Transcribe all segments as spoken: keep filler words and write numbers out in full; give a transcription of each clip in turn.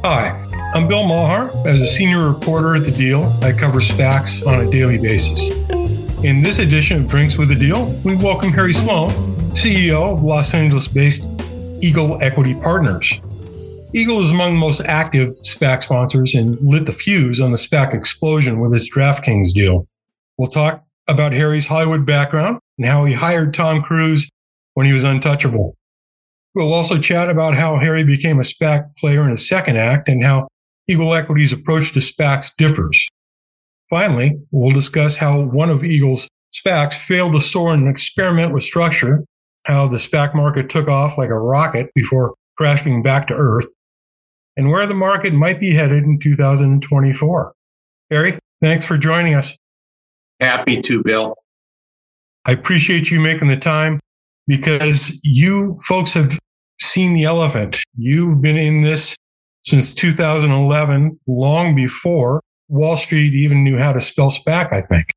Hi, I'm Bill Maher. As a senior reporter at The Deal, I cover SPACs on a daily basis. In this edition of Drinks with The Deal, we welcome Harry Sloan, C E O of Los Angeles-based Eagle Equity Partners. Eagle is among the most active SPAC sponsors and lit the fuse on the SPAC explosion with its DraftKings deal. We'll talk about Harry's Hollywood background and how he hired Tom Cruise when he was untouchable. We'll also chat about how Harry became a SPAC player in his second act and how Eagle Equity's approach to SPACs differs. Finally, we'll discuss how one of Eagle's SPACs failed to soar in an experiment with structure, how the SPAC market took off like a rocket before crashing back to earth, and where the market might be headed in two thousand twenty-four. Harry, thanks for joining us. Happy to, Bill. I appreciate you making the time because you folks have seen the elephant. You've been in this since two thousand eleven, long before Wall Street even knew how to spell SPAC, I think.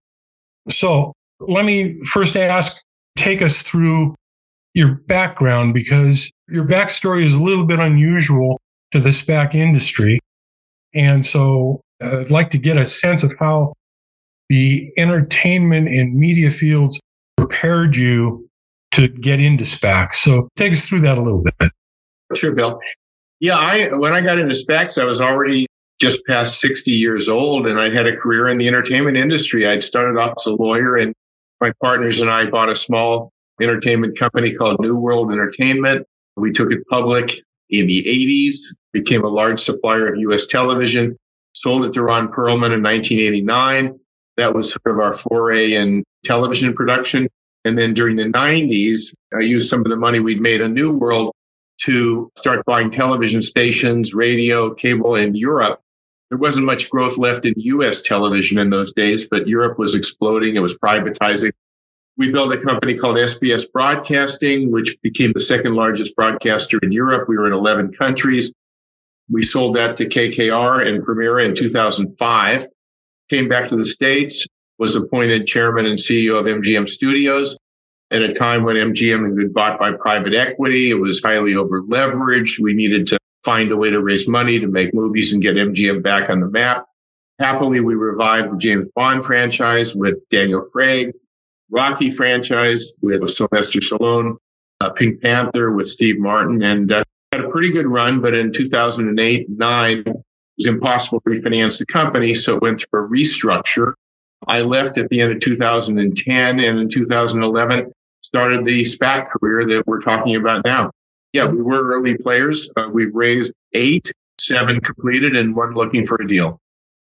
So let me first ask, take us through your background, because your backstory is a little bit unusual to the SPAC industry. And so uh, I'd like to get a sense of how the entertainment and media fields prepared you to get into SPACs. So take us through that a little bit. Sure, Bill. Yeah, I when I got into SPACs, I was already just past sixty years old, and I had a career in the entertainment industry. I'd started off as a lawyer, and my partners and I bought a small entertainment company called New World Entertainment. We took it public in the eighties, became a large supplier of U S television, sold it to Ron Perlman in nineteen eighty-nine. That was sort of our foray in television production. And then during the nineties, I used some of the money we'd made on New World to start buying television stations, radio, cable in Europe. There wasn't much growth left in U S television in those days, but Europe was exploding. It was privatizing. We built a company called S B S Broadcasting, which became the second largest broadcaster in Europe. We were in eleven countries. We sold that to K K R and Primera in two thousand five. Came back to the States, was appointed chairman and C E O of M G M Studios at a time when M G M had been bought by private equity. It was highly over leveraged. We needed to find a way to raise money to make movies and get M G M back on the map. Happily, we revived the James Bond franchise with Daniel Craig, Rocky franchise with Sylvester Stallone, uh, Pink Panther with Steve Martin, and uh, had a pretty good run. But in two thousand eight, nine, it was impossible to refinance the company, so it went through a restructure. I left at the end of two thousand ten, and in two thousand eleven, started the SPAC career that we're talking about now. Yeah, we were early players. Uh, we've raised eight, seven completed, and one looking for a deal.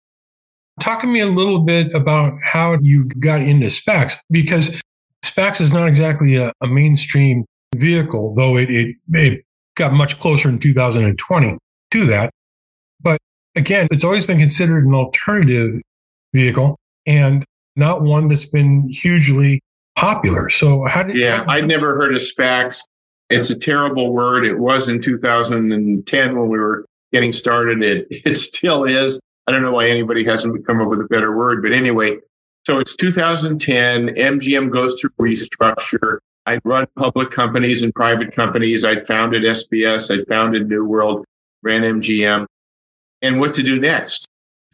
Talk to me a little bit about how you got into SPACs, because SPACs is not exactly a, a mainstream vehicle, though it, it, it got much closer in two thousand twenty to that. But again, it's always been considered an alternative vehicle and not one that's been hugely popular. So how did Yeah, I'd never heard of SPACs. It's a terrible word. It was in two thousand ten when we were getting started. It, it still is. I don't know why anybody hasn't come up with a better word, but anyway, so it's two thousand ten, M G M goes through restructure. I'd run public companies and private companies. I'd founded S B S. I'd founded New World, ran M G M, and what to do next.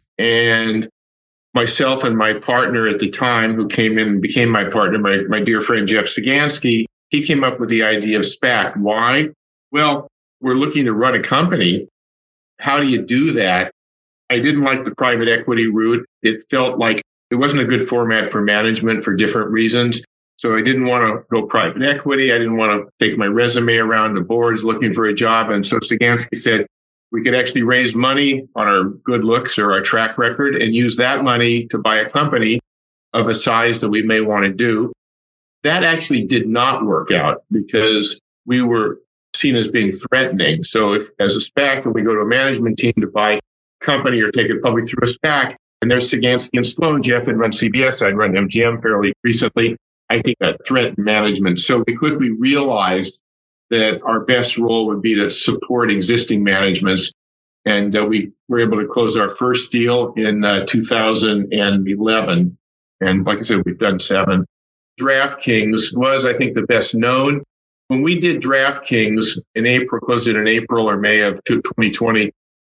And myself and my partner at the time, who came in and became my partner, my, my dear friend Jeff Sagansky, he came up with the idea of SPAC. Why? Well, we're looking to run a company. How do you do that? I didn't like the private equity route. It felt like it wasn't a good format for management for different reasons. So I didn't want to go private equity. I didn't want to take my resume around the boards looking for a job. And so Sagansky said we could actually raise money on our good looks or our track record and use that money to buy a company of a size that we may want to do. That actually did not work out because we were seen as being threatening. So if as a SPAC, and we go to a management team to buy company or take it public through a SPAC, and there's Sagansky and Sloan. Jeff had run C B S, I'd run M G M fairly recently. I think that threatened management. So we quickly realized that our best role would be to support existing managements. And uh, we were able to close our first deal in uh, two thousand eleven. And like I said, we've done seven. DraftKings was, I think, the best known. When we did DraftKings in April, closed it in April or May of twenty twenty,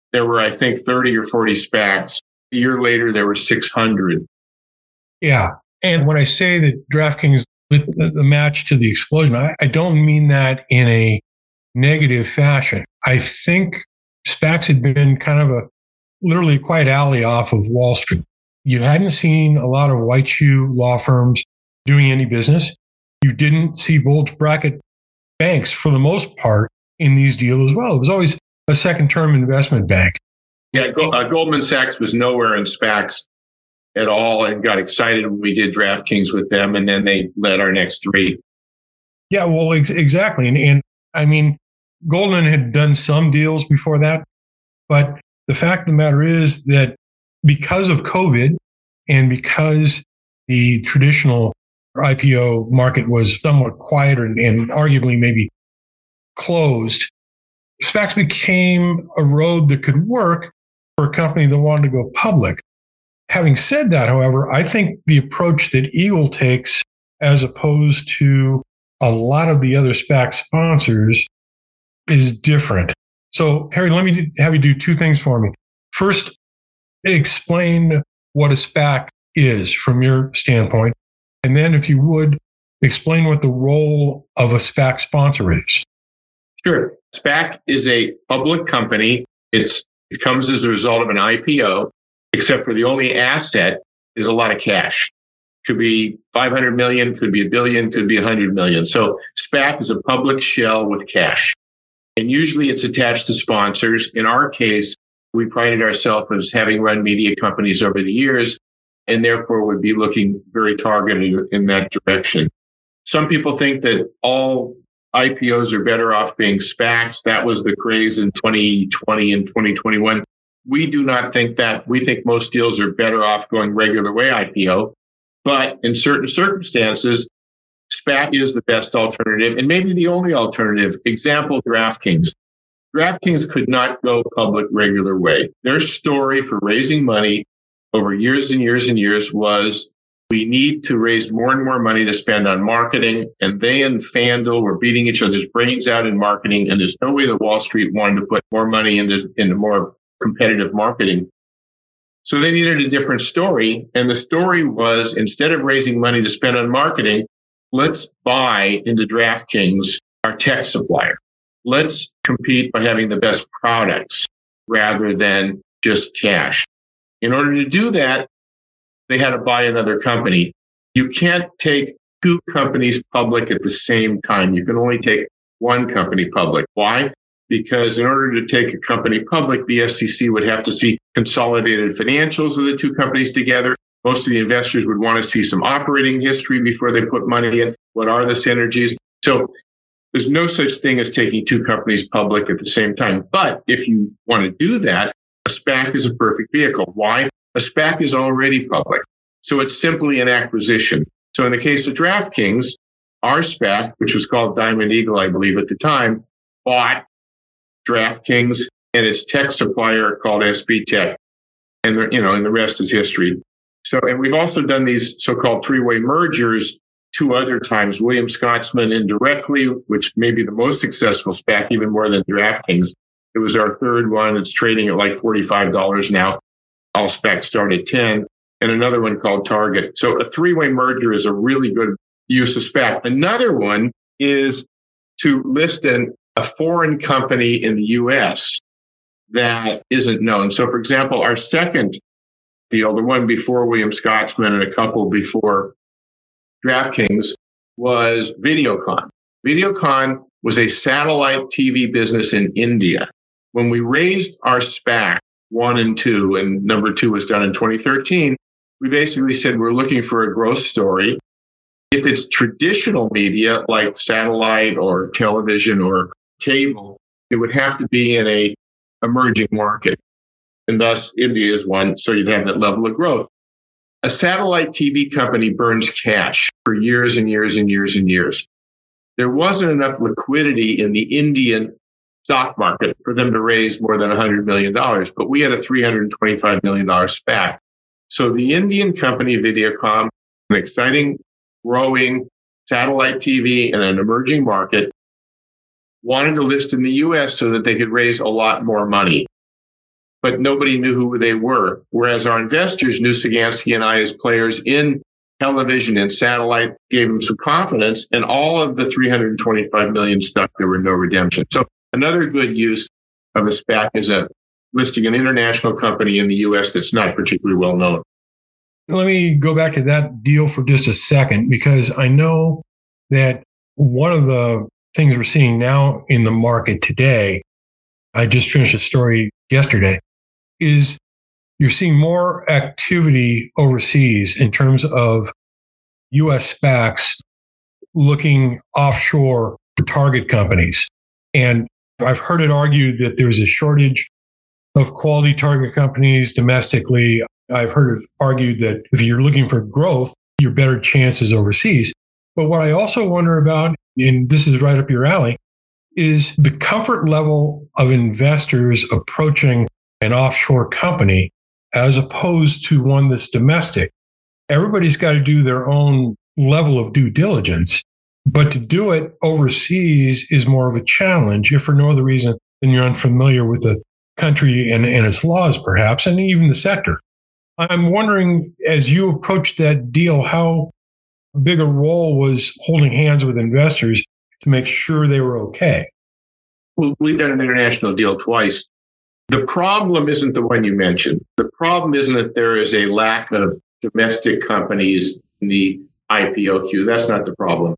there were, I think, thirty or forty SPACs. A year later, there were six hundred. Yeah. And when I say that DraftKings lit the, the match to the explosion, I, I don't mean that in a negative fashion. I think SPACs had been kind of a literally a quiet alley off of Wall Street. You hadn't seen a lot of white shoe law firms doing any business. You didn't see bulge bracket banks for the most part in these deals as well. It was always a second term investment bank. Yeah, uh, Goldman Sachs was nowhere in SPACs at all and got excited when we did DraftKings with them, and then they led our next three. Yeah, well, ex- exactly. And, and I mean, Goldman had done some deals before that, but the fact of the matter is that because of COVID and because the traditional I P O market was somewhat quieter and, and arguably maybe closed, SPACs became a road that could work for a company that wanted to go public. Having said that, however, I think the approach that Eagle takes as opposed to a lot of the other SPAC sponsors is different. So, Harry, let me have you do two things for me. First, explain what a SPAC is from your standpoint. And then, if you would, explain what the role of a SPAC sponsor is. Sure. SPAC is a public company. It's, it comes as a result of an I P O, except for the only asset is a lot of cash. Could be five hundred million, could be a billion, could be one hundred million. So SPAC is a public shell with cash. And usually it's attached to sponsors. In our case, we prided ourselves as having run media companies over the years, and therefore would be looking very targeted in that direction. Some people think that all I P Os are better off being SPACs. That was the craze in twenty twenty and twenty twenty-one. We do not think that. We think most deals are better off going regular way I P O. But in certain circumstances, SPAC is the best alternative and maybe the only alternative. Example, DraftKings. DraftKings could not go public regular way. Their story for raising money over years and years and years was we need to raise more and more money to spend on marketing. And they and FanDuel were beating each other's brains out in marketing. And there's no way that Wall Street wanted to put more money into, into more competitive marketing. So they needed a different story. And the story was, instead of raising money to spend on marketing, let's buy into DraftKings, our tech supplier. Let's compete by having the best products rather than just cash. In order to do that, they had to buy another company. You can't take two companies public at the same time. You can only take one company public. Why? Because in order to take a company public, the S E C would have to see consolidated financials of the two companies together. Most of the investors would want to see some operating history before they put money in. What are the synergies? So there's no such thing as taking two companies public at the same time. But if you want to do that, a SPAC is a perfect vehicle. Why? A SPAC is already public. So it's simply an acquisition. So in the case of DraftKings, our SPAC, which was called Diamond Eagle, I believe at the time, bought DraftKings and its tech supplier called S B Tech. And, the, you know, and the rest is history. So, and we've also done these so-called three-way mergers two other times. William Scotsman indirectly, which may be the most successful SPAC, even more than DraftKings. It was our third one. It's trading at like forty-five dollars now. All SPACs start at ten. And another one called Target. So a three-way merger is a really good use of SPAC. Another one is to list an, a foreign company in the U S that isn't known. So, for example, our second deal, the one before William Scotsman and a couple before DraftKings, was Videocon. Videocon was a satellite T V business in India. When we raised our SPAC one and two, and number two was done in twenty thirteen, we basically said we're looking for a growth story. If it's traditional media like satellite or television or cable, it would have to be in a emerging market. And thus India is one, so you'd have that level of growth. A satellite T V company burns cash for years and years and years and years. There wasn't enough liquidity in the Indian stock market for them to raise more than one hundred million dollars, but we had a three hundred twenty-five million dollars SPAC. So the Indian company Videocon, an exciting, growing satellite T V in an emerging market, wanted to list in the U S so that they could raise a lot more money. but nobody knew who they were. Whereas our investors knew Sagansky and I as players in television and satellite, gave them some confidence, and all of the three hundred twenty-five million stuck. There were no redemptions. So another good use of a SPAC is a listing an international company in the U S that's not particularly well known. Let me go back to that deal for just a second, because I know that one of the things we're seeing now in the market today, I just finished a story yesterday, is you're seeing more activity overseas in terms of U S SPACs looking offshore for target companies. And I've heard it argued that there's a shortage of quality target companies domestically. I've heard it argued that if you're looking for growth, your better chances overseas. But what I also wonder about, and this is right up your alley, is the comfort level of investors approaching an offshore company as opposed to one that's domestic. Everybody's got to do their own level of due diligence, but to do it overseas is more of a challenge, if for no other reason than you're unfamiliar with the country and, and its laws, perhaps, and even the sector. I'm wondering, as you approached that deal, how big a role was holding hands with investors to make sure they were okay? Well, we've done an international deal twice. The problem isn't the one you mentioned. The problem isn't that there is a lack of domestic companies in the I P O queue. That's not the problem.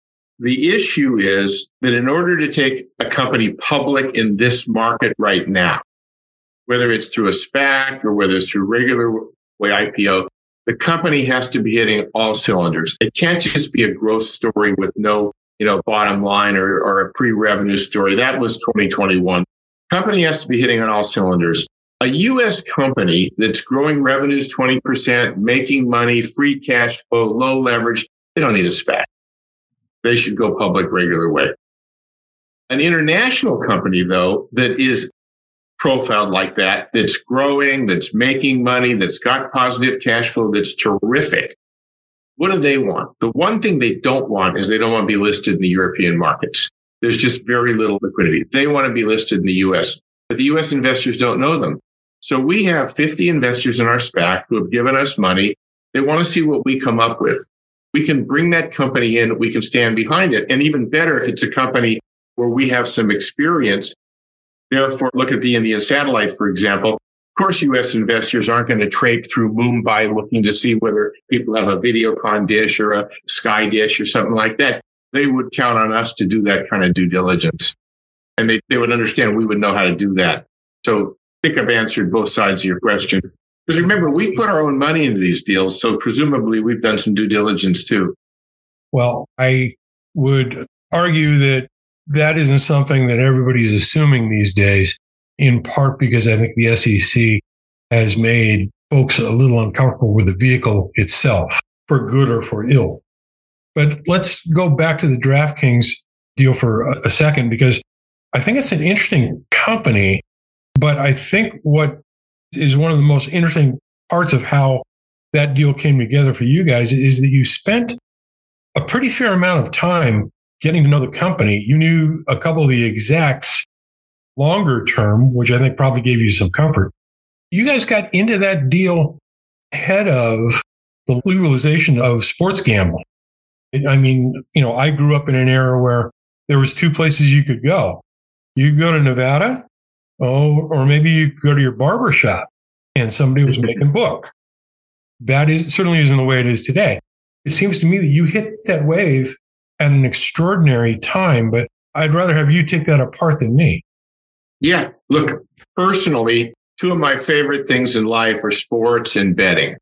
The issue is that in order to take a company public in this market right now, whether it's through a SPAC or whether it's through regular way I P O, the company has to be hitting all cylinders. It can't just be a growth story with no, you know, bottom line or, or a pre-revenue story. That was twenty twenty-one. Company has to be hitting on all cylinders. A U S company that's growing revenues twenty percent, making money, free cash flow, low leverage, they don't need a SPAC. They should go public regular way. An international company, though, that is profiled like that, that's growing, that's making money, that's got positive cash flow, that's terrific. What do they want? The one thing they don't want is they don't want to be listed in the European markets. There's just very little liquidity. They want to be listed in the U S, but the U S investors don't know them. So we have fifty investors in our SPAC who have given us money. They want to see what we come up with. We can bring that company in. We can stand behind it. And even better, if it's a company where we have some experience. Therefore, look at the Indian satellite, for example. Of course, U S investors aren't going to trape through Mumbai looking to see whether people have a Videocon dish or a Sky dish or something like that. They would count on us to do that kind of due diligence. And they, they would understand we would know how to do that. So I think I've answered both sides of your question. Because remember, we put our own money into these deals, so presumably we've done some due diligence too. Well, I would argue that that isn't something that everybody's assuming these days, in part because I think the S E C has made folks a little uncomfortable with the vehicle itself, for good or for ill. But let's go back to the DraftKings deal for a, a second, because I think it's an interesting company, but I think what is one of the most interesting parts of how that deal came together for you guys is that you spent a pretty fair amount of time getting to know the company. You knew a couple of the execs longer term, which I think probably gave you some comfort. You guys got into that deal ahead of the legalization of sports gambling. I mean, you know, I grew up in an era where there was two places you could go. You could go to Nevada, oh, or maybe you could go to your barber shop and somebody was making book. That is certainly isn't the way it is today. It seems to me that you hit that wave at an extraordinary time, but I'd rather have you take that apart than me. Yeah. Look, personally, two of my favorite things in life are sports and betting.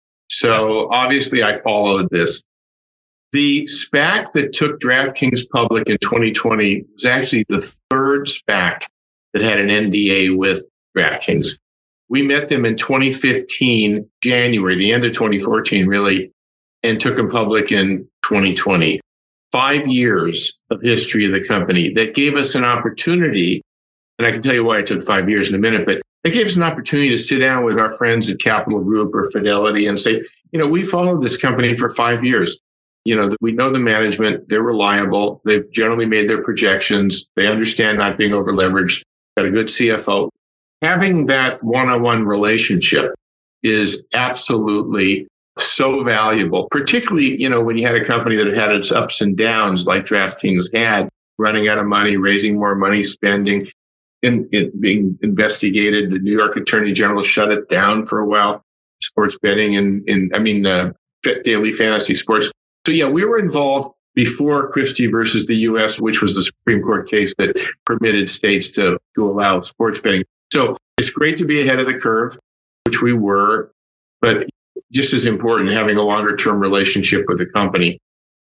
So obviously I followed this. The SPAC that took DraftKings public in twenty twenty was actually the third SPAC that had an N D A with DraftKings. We met them in twenty fifteen, January, the end of twenty fourteen, really, and took them public in twenty twenty. Five years of history of the company that gave us an opportunity, and I can tell you why it took five years in a minute, but it gave us an opportunity to sit down with our friends at Capital Group or Fidelity and say, you know, we followed this company for five years. You know, we know the management, they're reliable, they've generally made their projections, they understand not being over leveraged, got a good C F O. having that one-on-one relationship is absolutely so valuable, particularly, you know, when you had a company that had its ups and downs like DraftKings had, running out of money, raising more money, spending, in, in being investigated. The New York Attorney General shut it down for a while, sports betting and, and I mean, uh, daily fantasy sports. So yeah, we were involved before Christie versus the U S, which was the Supreme Court case that permitted states to, to allow sports betting. So it's great to be ahead of the curve, which we were, but just as important, having a longer term relationship with the company.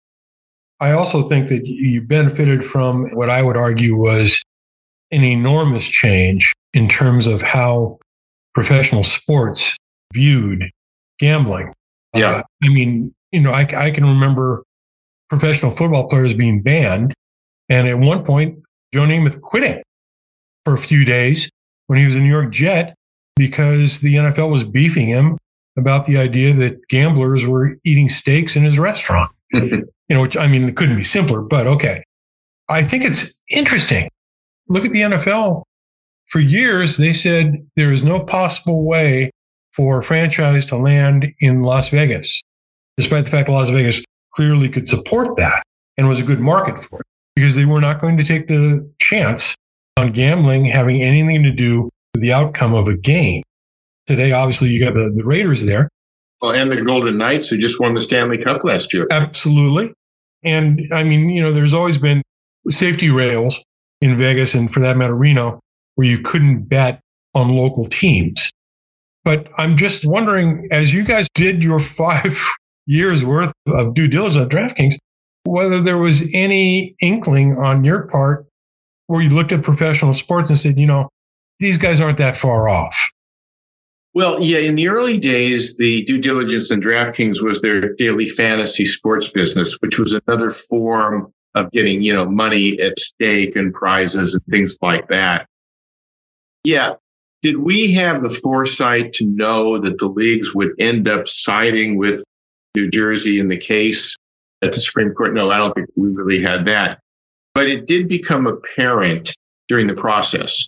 I also think that you benefited from what I would argue was an enormous change in terms of how professional sports viewed gambling. Yeah. Uh, I mean, you know, I, I can remember professional football players being banned. And at one point, Joe Namath quit it for a few days when he was a New York Jet because the N F L was beefing him about the idea that gamblers were eating steaks in his restaurant. You know, which, I mean, it couldn't be simpler, but okay. I think it's interesting. Look at the N F L. For years, they said there is no possible way for a franchise to land in Las Vegas, despite the fact that Las Vegas clearly could support that and was a good market for it, because they were not going to take the chance on gambling having anything to do with the outcome of a game. Today, obviously, you got the, the Raiders there. Well, and the Golden Knights, who just won the Stanley Cup last year. Absolutely. And I mean, you know, there's always been safety rails in Vegas and for that matter, Reno, where you couldn't bet on local teams. But I'm just wondering, as you guys did your five years worth of due diligence on DraftKings, whether there was any inkling on your part where you looked at professional sports and said, you know, these guys aren't that far off. Well, yeah, in the early days, the due diligence in DraftKings was their daily fantasy sports business, which was another form of getting, you know, money at stake and prizes and things like that. Yeah. Did we have the foresight to know that the leagues would end up siding with New Jersey in the case at the Supreme Court? No, I don't think we really had that. But it did become apparent during the process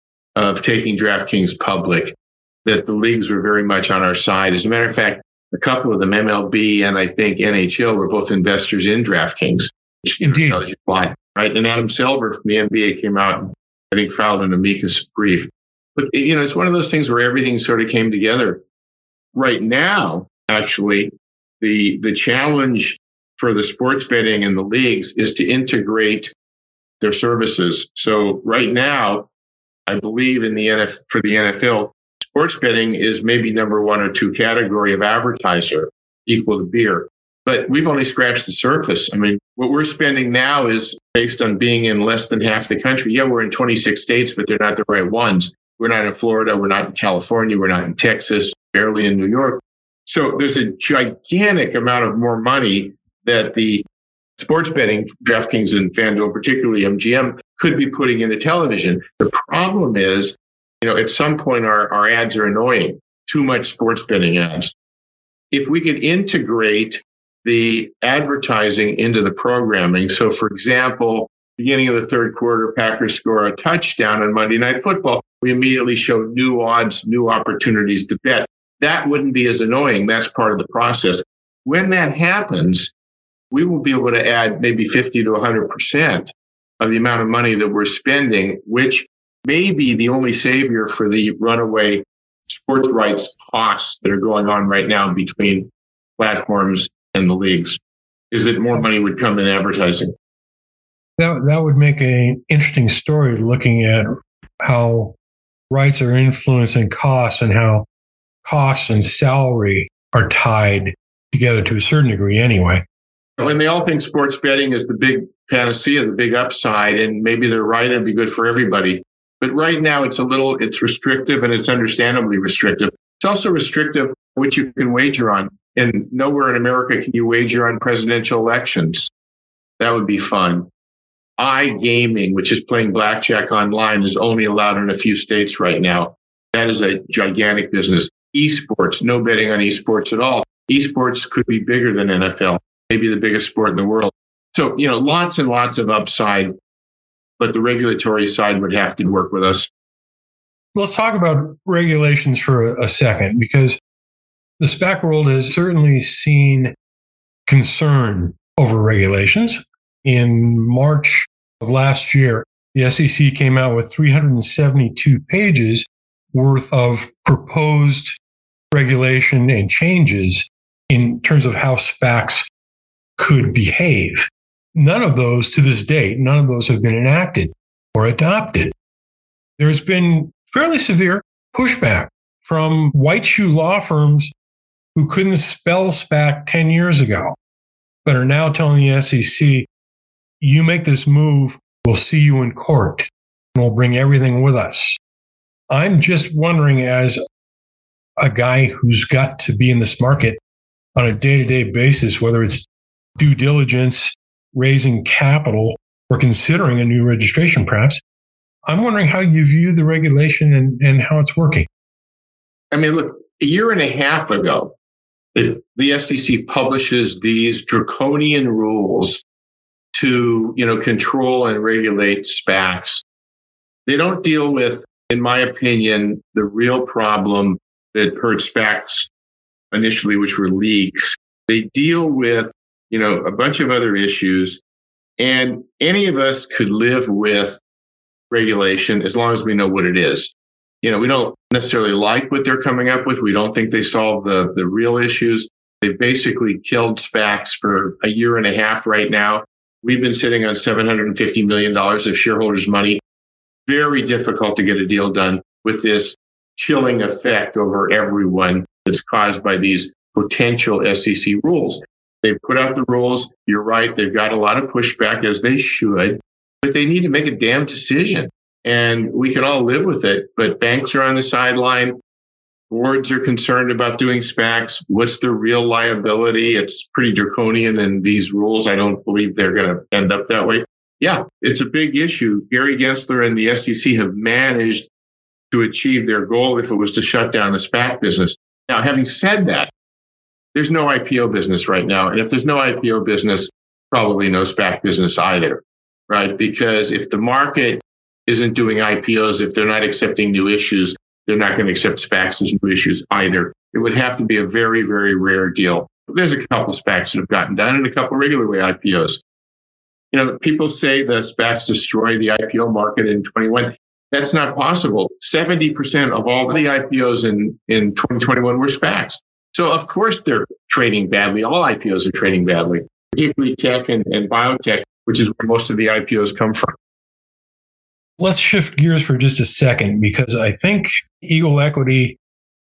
of taking DraftKings public that the leagues were very much on our side. As a matter of fact, a couple of them, M L B and I think N H L, were both investors in DraftKings, which Indeed. tells you why, right? And Adam Silver from the N B A came out and I think filed an amicus brief. But, you know, it's one of those things where everything sort of came together. Right now, actually, the the challenge for the sports betting and the leagues is to integrate their services. So right now, I believe in the N F for the N F L, sports betting is maybe number one or two category of advertiser, equal to beer. But we've only scratched the surface. I mean, what we're spending now is based on being in less than half the country. Yeah, we're in twenty-six states, but they're not the right ones. We're not in Florida. We're not in California. We're not in Texas, barely in New York. So there's a gigantic amount of more money that the sports betting, DraftKings and FanDuel, particularly M G M, could be putting into television. The problem is, you know, at some point our, our ads are annoying. Too much sports betting ads. If we could integrate the advertising into the programming. So for example, beginning of the third quarter, Packers score a touchdown on Monday Night Football. We immediately show new odds, new opportunities to bet. That wouldn't be as annoying. That's part of the process. When that happens, we will be able to add maybe fifty to one hundred percent of the amount of money that we're spending, which may be the only savior for the runaway sports rights costs that are going on right now between platforms and the leagues, is that more money would come in advertising. That, that would make an interesting story looking at how rights are influencing costs and how costs and salary are tied together to a certain degree anyway. When they all think sports betting is the big panacea, the big upside, and maybe they're right, it'd be good for everybody. But right now it's a little, it's restrictive and it's understandably restrictive. It's also restrictive what you can wager on. And nowhere in America can you wager on presidential elections. That would be fun. iGaming, which is playing blackjack online, is only allowed in a few states right now. That is a gigantic business. Esports, no betting on esports at all. Esports could be bigger than N F L, maybe the biggest sport in the world. So, you know, lots and lots of upside, but the regulatory side would have to work with us. let's talk about regulations for a, a second, because the SPAC world has certainly seen concern over regulations. In March of last year, the S E C came out with three hundred seventy-two pages worth of proposed regulation and changes in terms of how SPACs could behave. None of those to this date, none of those have been enacted or adopted. There's been fairly severe pushback from white shoe law firms who couldn't spell SPAC ten years ago, but are now telling the S E C, you make this move, we'll see you in court, and we'll bring everything with us. I'm just wondering, as a guy who's got to be in this market on a day-to-day basis, whether it's due diligence, raising capital, or considering a new registration perhaps, I'm wondering how you view the regulation and, and how it's working. I mean, look, a year and a half ago, the, the S E C publishes these draconian rules to, you know, control and regulate SPACs. They don't deal with, in my opinion, the real problem that hurt SPACs initially, which were leaks. They deal with, you know, a bunch of other issues, and any of us could live with regulation as long as we know what it is. You know, we don't necessarily like what they're coming up with. We don't think they solve the, the real issues. They've basically killed SPACs for a year and a half right now. We've been sitting on seven hundred fifty million dollars of shareholders' money. Very difficult to get a deal done with this chilling effect over everyone that's caused by these potential S E C rules. They've put out the rules. You're right. They've got a lot of pushback, as they should, but they need to make a damn decision. And we can all live with it, but banks are on the sideline. Boards are concerned about doing SPACs. What's the real liability? It's pretty draconian in these rules. I don't believe they're going to end up that way. Yeah, it's a big issue. Gary Gensler and the S E C have managed to achieve their goal if it was to shut down the SPAC business. Now, having said that, there's no I P O business right now. And if there's no I P O business, probably no SPAC business either, right? Because if the market isn't doing I P Os, if they're not accepting new issues, they're not going to accept SPACs as new issues either. It would have to be a very, very rare deal. There's a couple of SPACs that have gotten done and a couple of regular way I P Os. You know, people say the SPACs destroy the I P O market in twenty-one. That's not possible. seventy percent of all the I P Os in, in twenty twenty-one were SPACs. So, of course, they're trading badly. All I P Os are trading badly, particularly tech and, and biotech, which is where most of the I P Os come from. Let's shift gears for just a second, because I think Eagle Equity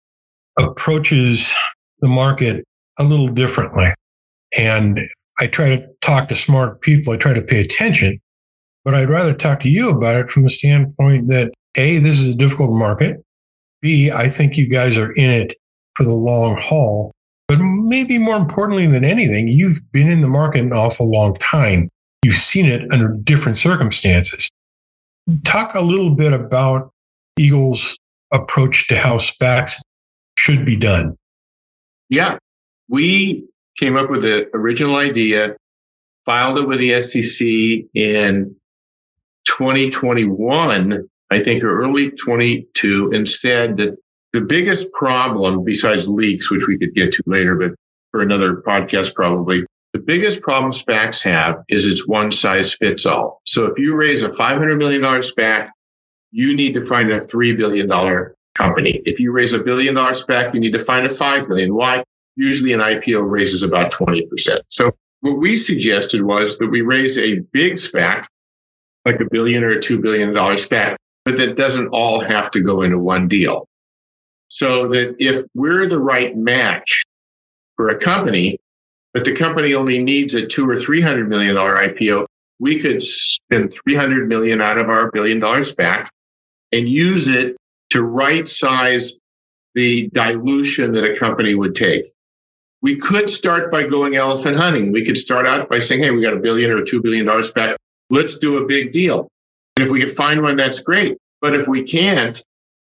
approaches the market a little differently. And I try to talk to smart people. I try to pay attention, but I'd rather talk to you about it from the standpoint that A, this is a difficult market. B, I think you guys are in it for the long haul. But maybe more importantly than anything, you've been in the market an awful long time. You've seen it under different circumstances. Talk a little bit about Eagle's approach to how SPACs should be done. Yeah, we came up with the original idea, filed it with the S E C in twenty twenty-one, I think, or early twenty-two, and said that the biggest problem, besides leaks, which we could get to later, but for another podcast probably, the biggest problem SPACs have is it's one size fits all. So if you raise a five hundred million dollars SPAC, you need to find a three billion dollars company. If you raise a billion dollar SPAC, you need to find a five billion dollars. Why? Usually an I P O raises about twenty percent. So what we suggested was that we raise a big SPAC, like a billion or a two billion dollars SPAC, but that doesn't all have to go into one deal. So that if we're the right match for a company, but the company only needs a two or three hundred million dollar I P O, we could spend three hundred million out of our billion dollar SPAC and use it to right size the dilution that a company would take. We could start by going elephant hunting. We could start out by saying, hey, we got a billion or a two billion dollar SPAC. Let's do a big deal. And if we can find one, that's great. But if we can't,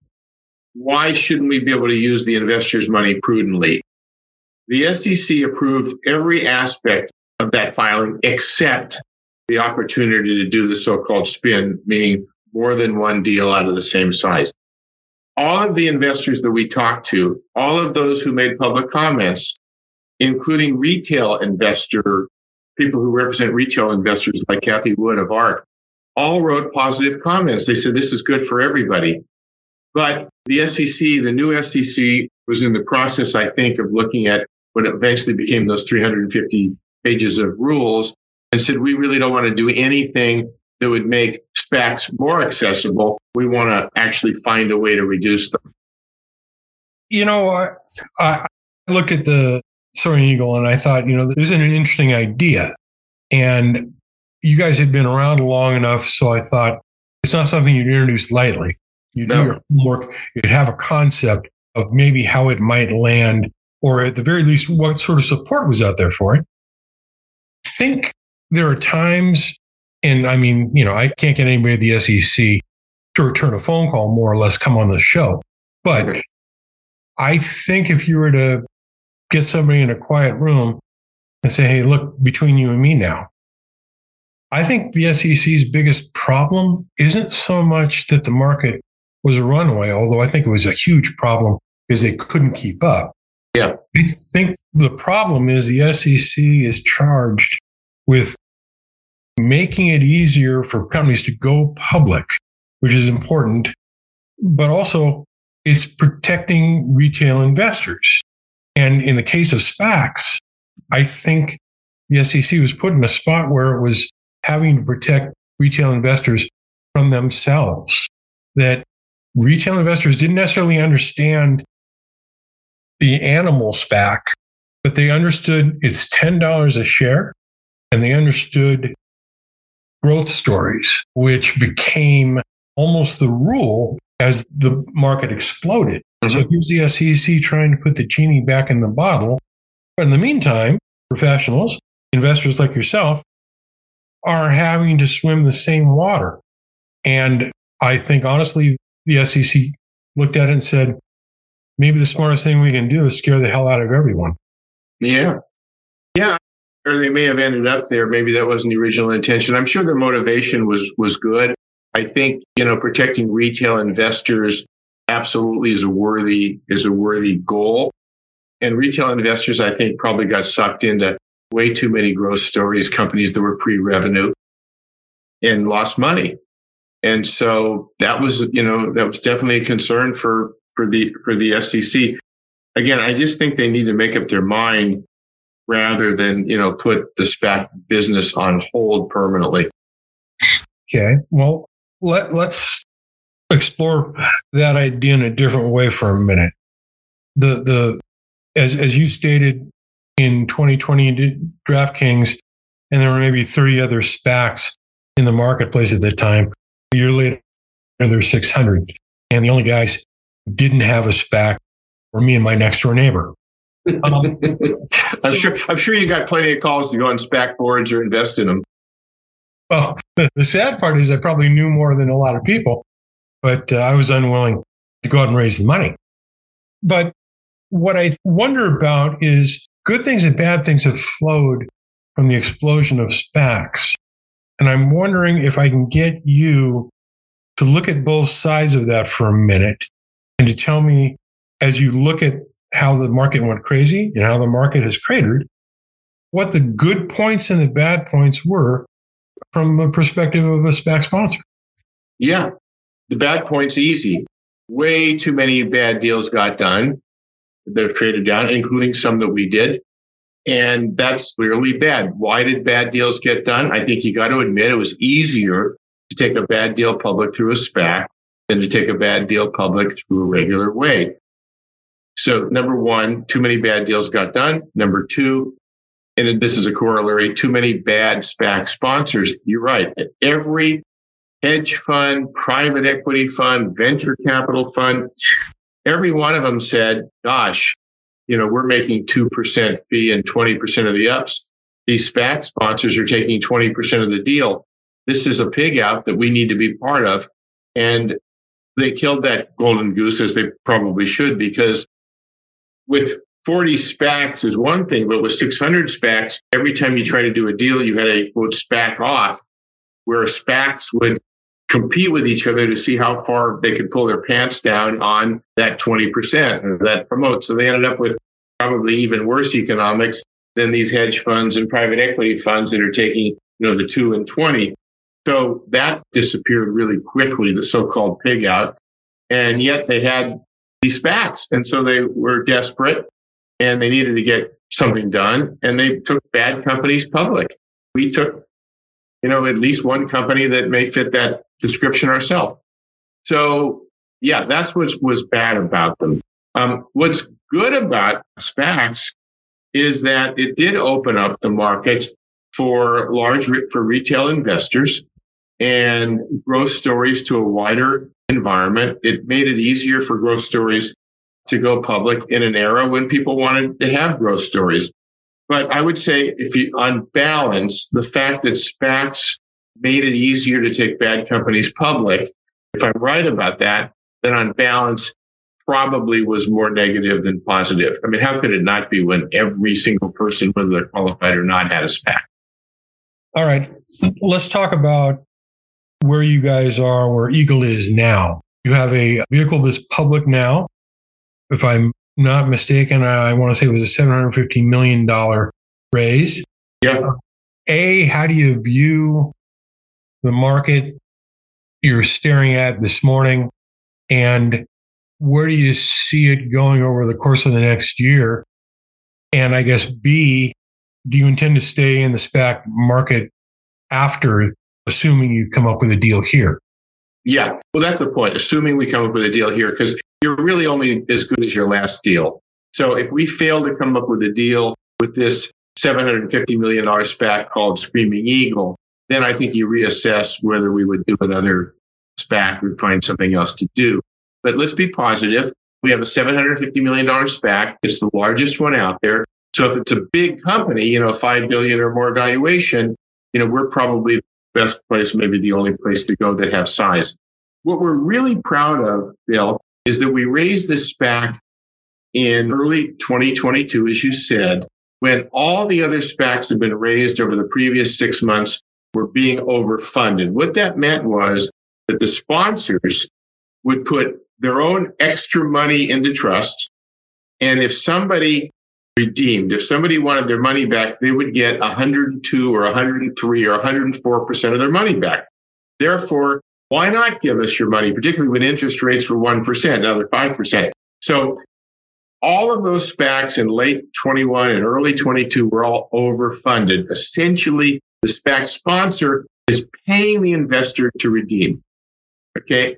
why shouldn't we be able to use the investors' money prudently? The S E C approved every aspect of that filing except the opportunity to do the so-called spin, meaning more than one deal out of the same size. all of the investors that we talked to, all of those who made public comments, including retail investor, people who represent retail investors like Kathy Wood of ARK, all wrote positive comments. They said this is good for everybody. But the S E C, the new S E C, was in the process, I think, of looking at what eventually became those three hundred fifty pages of rules and said, we really don't want to do anything that would make SPACs more accessible. We want to actually find a way to reduce them. You know, I, I look at the Soaring Eagle and I thought, you know, this is an interesting idea. And you guys had been around long enough, so I thought it's not something you'd introduce lightly. You do no. your homework, you'd have a concept of maybe how it might land, or at the very least, what sort of support was out there for it. I think there are times, and I mean, you know, I can't get anybody at the S E C to return a phone call, more or less, come on the show. But okay. I think if you were to get somebody in a quiet room and say, hey, look, between you and me now, I think the S E C's biggest problem isn't so much that the market was a runaway, although I think it was a huge problem because they couldn't keep up. Yeah. I think the problem is the S E C is charged with making it easier for companies to go public, which is important, but also it's protecting retail investors. And in the case of SPACs, I think the S E C was put in a spot where it was having to protect retail investors from themselves, that retail investors didn't necessarily understand the animal SPAC, but they understood it's ten dollars a share, and they understood growth stories, which became almost the rule as the market exploded. Mm-hmm. So here's the S E C trying to put the genie back in the bottle. But in the meantime, professionals, investors like yourself, are having to swim the same water. And I think, honestly, the S E C looked at it and said, maybe the smartest thing we can do is scare the hell out of everyone. Yeah. Yeah. Or they may have ended up there. Maybe that wasn't the original intention. I'm sure their motivation was was good. I think, you know, protecting retail investors absolutely is a worthy is a worthy goal. And retail investors, I think, probably got sucked into way too many growth stories, companies that were pre-revenue and lost money. And so that was, you know, that was definitely a concern for, for the, for the S E C. Again, I just think they need to make up their mind rather than, you know, put the SPAC business on hold permanently. Okay. Well, let, let's explore that idea in a different way for a minute. The, the, as, as you stated in twenty twenty, you did DraftKings, and there were maybe thirty other SPACs in the marketplace at the time. A year later, there's six hundred. And the only guys who didn't have a SPAC were me and my next door neighbor. Um, I'm so, sure, I'm sure you got plenty of calls to go on SPAC boards or invest in them. Well, the, the sad part is I probably knew more than a lot of people, but uh, I was unwilling to go out and raise the money. But what I wonder about is good things and bad things have flowed from the explosion of SPACs. And I'm wondering if I can get you to look at both sides of that for a minute and to tell me, as you look at how the market went crazy and how the market has cratered, what the good points and the bad points were from the perspective of a SPAC sponsor. Yeah. The bad point's easy. Way too many bad deals got done that have traded down, including some that we did. And that's clearly bad. Why did bad deals get done? I think you got to admit it was easier to take a bad deal public through a SPAC than to take a bad deal public through a regular way. So number one, too many bad deals got done. Number two, and this is a corollary, too many bad SPAC sponsors. You're right. Every hedge fund, private equity fund, venture capital fund, every one of them said, gosh, you know, we're making two percent fee and twenty percent of the ups. These SPAC sponsors are taking twenty percent of the deal. This is a pig out that we need to be part of. And they killed that golden goose, as they probably should, because with forty SPACs is one thing, but with six hundred SPACs, every time you try to do a deal, you had a quote SPAC off, where SPACs would compete with each other to see how far they could pull their pants down on that twenty percent or that promote. So they ended up with probably even worse economics than these hedge funds and private equity funds that are taking, you know, the two and twenty. So that disappeared really quickly, the so-called pig out. And yet they had these SPACs. And so they were desperate and they needed to get something done. And they took bad companies public. We took, you know, at least one company that may fit that description ourselves. So, yeah, that's what was bad about them. Um, what's good about SPACs is that it did open up the market for large, for retail investors and growth stories to a wider environment. It made it easier for growth stories to go public in an era when people wanted to have growth stories. But I would say, if you, on balance, the fact that SPACs made it easier to take bad companies public, if I'm right about that, then on balance, probably was more negative than positive. I mean, how could it not be when every single person, whether they're qualified or not, had a SPAC? All right. Let's talk about where you guys are, where Eagle is now. You have a vehicle that's public now. If I'm not mistaken, I want to say it was a seven hundred fifty million dollars raise. Yeah. A, how do you view the market you're staring at this morning? And where do you see it going over the course of the next year? And I guess B, do you intend to stay in the SPAC market after, assuming you come up with a deal here? Yeah, well, that's the point. Assuming we come up with a deal here, because you're really only as good as your last deal. So if we fail to come up with a deal with this seven hundred fifty million dollars SPAC called Screaming Eagle, then I think you reassess whether we would do another SPAC or find something else to do. But let's be positive. We have a seven hundred fifty million dollars SPAC. It's the largest one out there. So if it's a big company, you know, five billion dollars or more valuation, you know, we're probably the best place, maybe the only place to go that have size. What we're really proud of, Bill, is that we raised this SPAC in early twenty twenty-two, as you said, when all the other SPACs had been raised over the previous six months were being overfunded. What that meant was that the sponsors would put their own extra money into trust. And if somebody redeemed, if somebody wanted their money back, they would get one hundred two or one hundred three or one hundred four percent of their money back. Therefore, why not give us your money, particularly when interest rates were one percent, now they're five percent. So all of those SPACs in late twenty-one and early twenty-two were all overfunded. Essentially, the SPAC sponsor is paying the investor to redeem. Okay?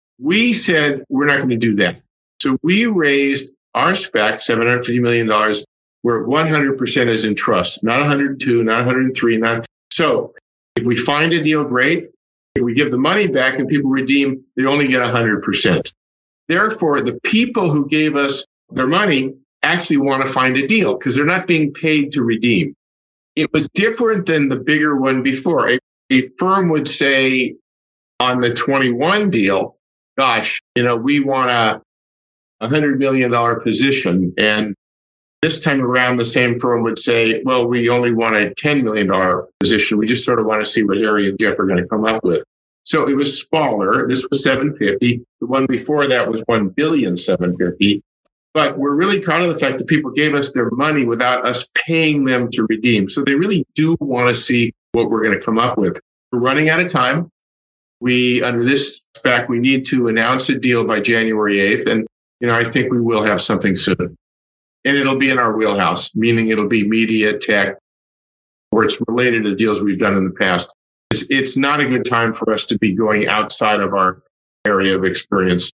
We said we're not going to do that. So we raised our SPAC, seven hundred fifty million dollars, where one hundred percent is in trust, not one hundred two, not one hundred three. Not So if we find a deal, great. If we give the money back and people redeem, they only get one hundred percent. Therefore, the people who gave us their money actually want to find a deal because they're not being paid to redeem. It was different than the bigger one before. A, a firm would say on the twenty-one deal, gosh, you know, we want a one hundred million dollars position. And this time around, the same firm would say, well, we only want a ten million dollars position. We just sort of want to see what Harry and Jeff are going to come up with. So it was smaller. This was seven hundred fifty. The one before that was one billion seven hundred fifty. But we're really proud of the fact that people gave us their money without us paying them to redeem. So they really do want to see what we're going to come up with. We're running out of time. We, under this SPAC, we need to announce a deal by January eighth. And, you know, I think we will have something soon. And it'll be in our wheelhouse, meaning it'll be media, tech, or it's related to the deals we've done in the past. It's, it's not a good time for us to be going outside of our area of experience.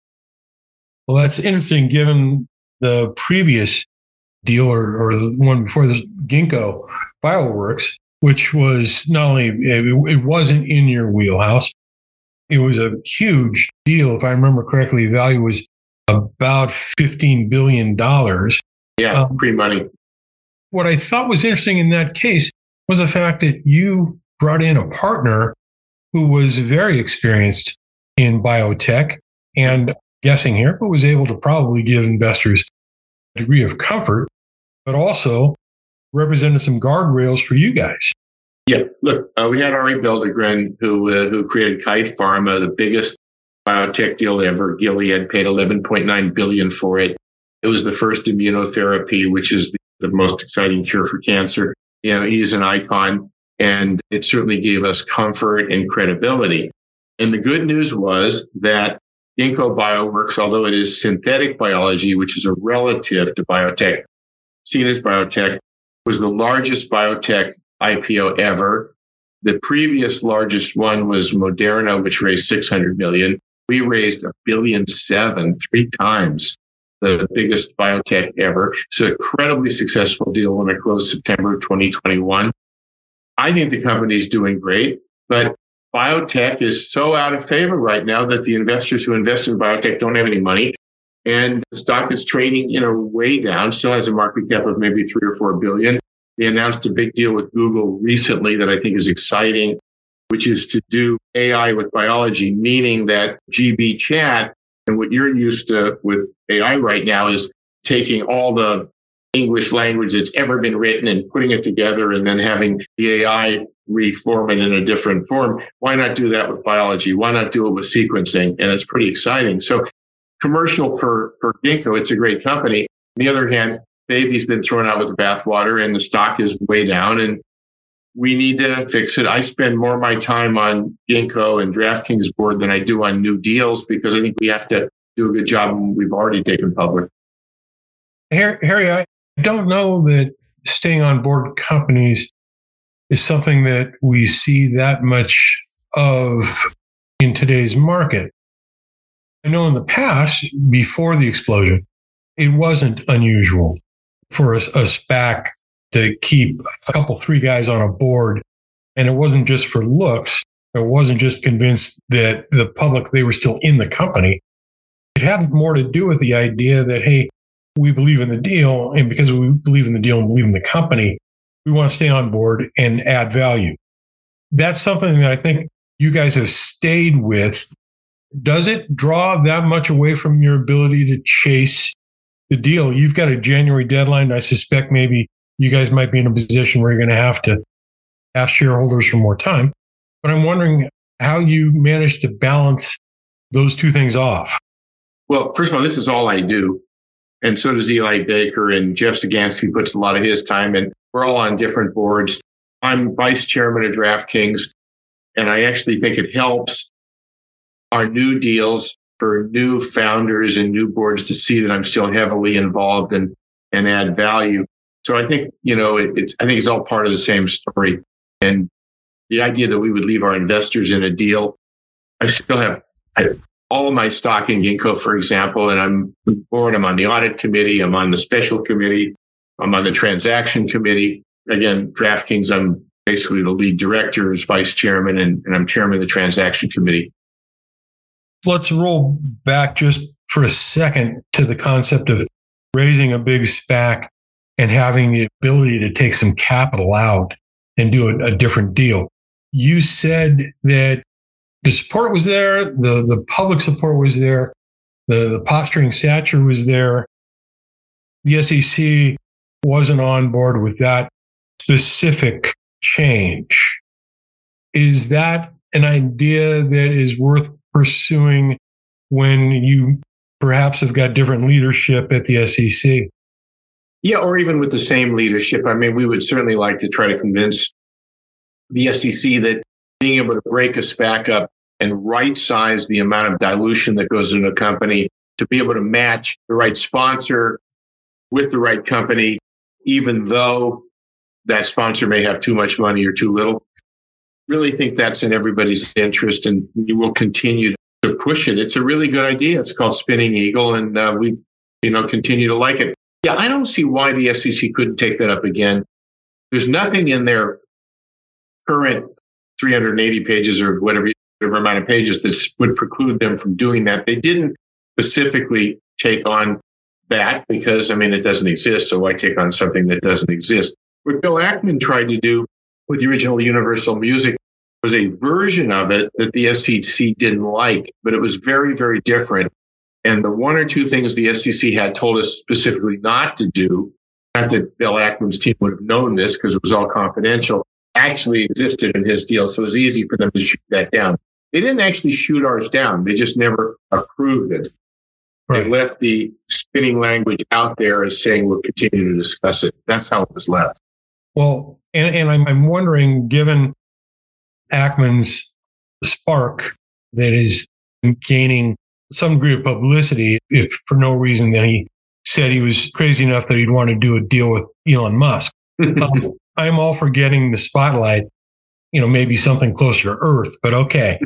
Well, that's interesting given the previous deal or, or the one before this, Ginkgo Bioworks, which was not only, it, it wasn't in your wheelhouse. It was a huge deal. If I remember correctly, the value was about fifteen billion dollars. Yeah, um, pre-money. What I thought was interesting in that case was the fact that you brought in a partner who was very experienced in biotech and guessing here, but was able to probably give investors a degree of comfort, but also represented some guardrails for you guys. Yeah, look, uh, we had Arie Belldegrun, who uh, who created Kite Pharma, the biggest biotech deal ever. Gilead paid eleven point nine billion dollars for it. It was the first immunotherapy, which is the, the most exciting cure for cancer. You know, he's an icon, and it certainly gave us comfort and credibility. And the good news was that Ginkgo Bioworks, although it is synthetic biology, which is a relative to biotech, seen as biotech, was the largest biotech I P O ever. The previous largest one was Moderna, which raised six hundred million dollars. We raised a billion seven, three times the biggest biotech ever. It's an incredibly successful deal when it closed September of twenty twenty-one. I think the company's doing great, but biotech is so out of favor right now that the investors who invest in biotech don't have any money. And the stock is trading, you know, way down, still has a market cap of maybe three or four billion. They announced a big deal with Google recently that I think is exciting, which is to do A I with biology, meaning that G B Chat and what you're used to with A I right now is taking all the English language that's ever been written and putting it together and then having the A I reform it in a different form. Why not do that with biology? Why not do it with sequencing? And it's pretty exciting. So commercial for, for Ginkgo, it's a great company. On the other hand, baby's been thrown out with the bathwater and the stock is way down and we need to fix it. I spend more of my time on Ginkgo and DraftKings board than I do on new deals because I think we have to do a good job when we've already taken public. Harry, I don't know that staying on board companies is something that we see that much of in today's market. I know in the past, before the explosion, it wasn't unusual for a, a SPAC to keep a couple, three guys on a board. And it wasn't just for looks. It wasn't just convinced that the public, they were still in the company. It had more to do with the idea that, hey, we believe in the deal. And because we believe in the deal and believe in the company, we want to stay on board and add value. That's something that I think you guys have stayed with. Does it draw that much away from your ability to chase the deal? You've got a January deadline. I suspect maybe you guys might be in a position where you're going to have to ask shareholders for more time. But I'm wondering how you manage to balance those two things off. Well, first of all, this is all I do. And so does Eli Baker, and Jeff Zagansky puts a lot of his time in. We're all on different boards. I'm vice chairman of DraftKings, and I actually think it helps our new deals for new founders and new boards to see that I'm still heavily involved and, and add value. So I think, you know, it, it's, I think it's all part of the same story. And the idea that we would leave our investors in a deal, I still have I, all of my stock in Ginkgo, for example, and I'm on board, I'm on the audit committee, I'm on the special committee, I'm on the transaction committee. Again, DraftKings, I'm basically the lead director as vice chairman, and, and I'm chairman of the transaction committee. Let's roll back just for a second to the concept of raising a big SPAC and having the ability to take some capital out and do a, a different deal. You said that the support was there, the, the public support was there, the, the posturing stature was there. The S E C wasn't on board with that specific change. Is that an idea that is worth pursuing when you perhaps have got different leadership at the S E C? Yeah, or even with the same leadership. I mean, we would certainly like to try to convince the S E C that being able to break a SPAC up and right-size the amount of dilution that goes into a company to be able to match the right sponsor with the right company, even though that sponsor may have too much money or too little. Really think that's in everybody's interest, and we will continue to push it. It's a really good idea. It's called Spinning Eagle, and uh, we, you know, continue to like it. Yeah, I don't see why the S E C couldn't take that up again. There's nothing in their current three hundred eighty pages or whatever, whatever amount of pages that would preclude them from doing that. They didn't specifically take on that because, I mean, it doesn't exist. So why take on something that doesn't exist? What Bill Ackman tried to do with the original Universal Music was a version of it that the S E C didn't like, but it was very, very different. And the one or two things the S E C had told us specifically not to do, not that Bill Ackman's team would have known this because it was all confidential, actually existed in his deal, so it was easy for them to shoot that down. They didn't actually shoot ours down. They just never approved it. Right. They left the spinning language out there as saying we'll continue to discuss it. That's how it was left. Well, and, and I'm, I'm wondering, given Ackman's spark that is gaining some degree of publicity, if for no reason then he said he was crazy enough that he'd want to do a deal with Elon Musk. um, I'm all for getting the spotlight, you know, maybe something closer to Earth, but okay.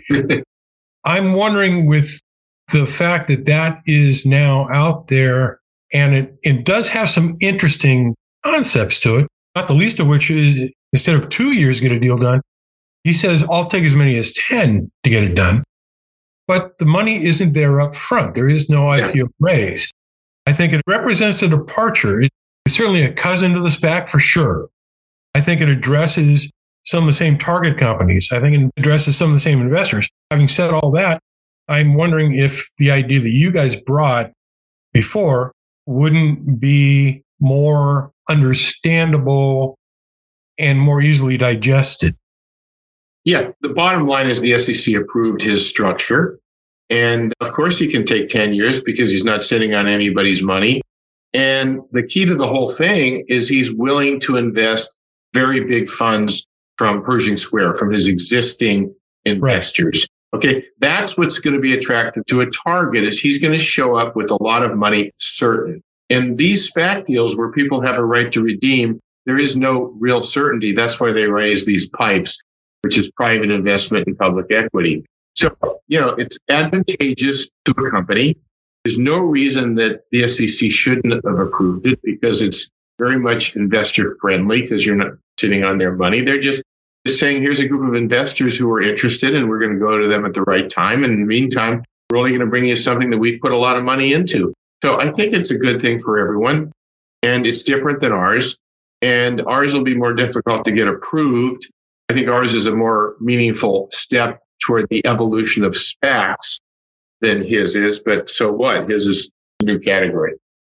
I'm wondering with the fact that that is now out there, and it, it does have some interesting concepts to it, not the least of which is instead of two years to get a deal done, he says, I'll take as many as ten to get it done. But the money isn't there up front. There is no I P O raise. I think it represents a departure. It's certainly a cousin to the SPAC for sure. I think it addresses some of the same target companies. I think it addresses some of the same investors. Having said all that, I'm wondering if the idea that you guys brought before wouldn't be more understandable and more easily digested. Yeah, the bottom line is the S E C approved his structure. And of course, he can take ten years because he's not sitting on anybody's money. And the key to the whole thing is he's willing to invest very big funds from Pershing Square, from his existing investors. Right. Okay, that's what's going to be attractive to a target is he's going to show up with a lot of money certain. And these SPAC deals where people have a right to redeem, there is no real certainty. That's why they raise these PIPEs, which is private investment in public equity. So, you know, it's advantageous to a company. There's no reason that the S E C shouldn't have approved it because it's very much investor friendly because you're not sitting on their money. They're just, just saying, here's a group of investors who are interested and we're going to go to them at the right time. And in the meantime, we're only going to bring you something that we've put a lot of money into. So I think it's a good thing for everyone. And it's different than ours. And ours will be more difficult to get approved. I think ours is a more meaningful step toward the evolution of SPACs than his is. But so what? His is a new category.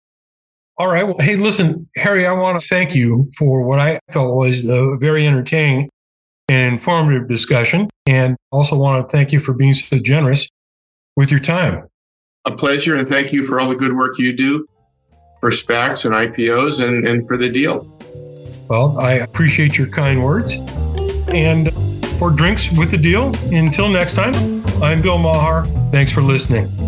All right. Well, hey, listen, Harry, I want to thank you for what I felt was a very entertaining and informative discussion. And also want to thank you for being so generous with your time. A pleasure. And thank you for all the good work you do for SPACs and I P Os and, and for the deal. Well, I appreciate your kind words. And for Drinks with the Deal, until next time, I'm Bill Maher. Thanks for listening.